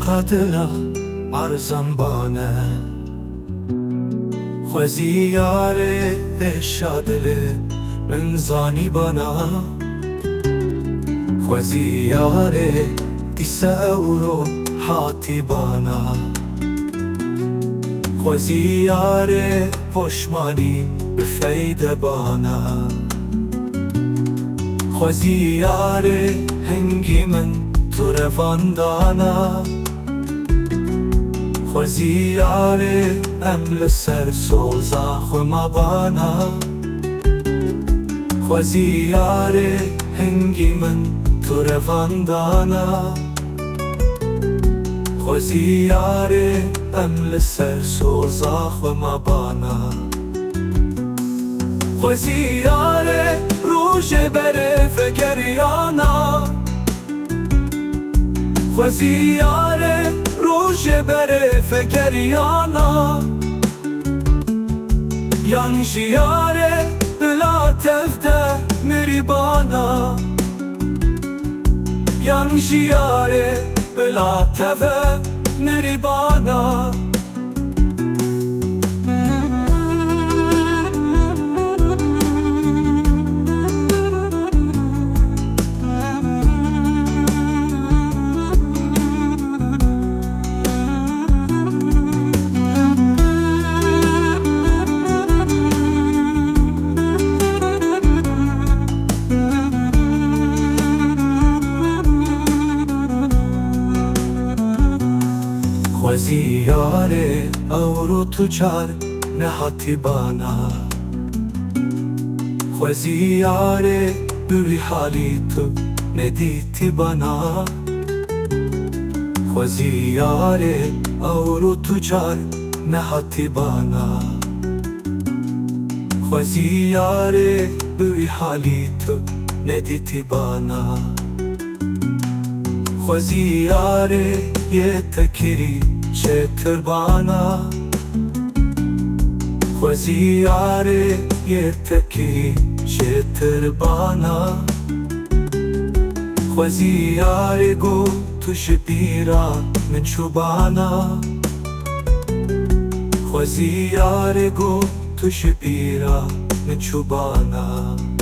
قدرا ارزان بانه خوزی یاره شادله من زانی بانا خوزی یاره دیسه اورو حاتی بانا خوزی یاره پشمانی بفید بانا خوزی یاره هنگی من تو روان دانا خوزی یاره ام لسر سوزا خما بانا خوزی یاره هنگی من تو روان دانا خوزی یاره ام لسر سوزا خما بانا خوزی یاره روش بره فکریانا خوزی یاره روش بره فکریانا یانش یاره بلا تفته میری بانا یانش یاره بلا تفته میری بانا خوزی یاره اورو تو چار نهاتی بانا خوزی یاره بری حالی تو ندیتی بانا خوزی یاره اورو تو چار نهاتی بانا خوزی یاره بری حالی تو ندیتی بانا خوزی یاره یه تکری چتر بانا خوزی یاره یه تکری چتر بانا خوزی یاره گو تو شبیرا من چوبانا خوزی یاره گو تو شبیرا من چوبانا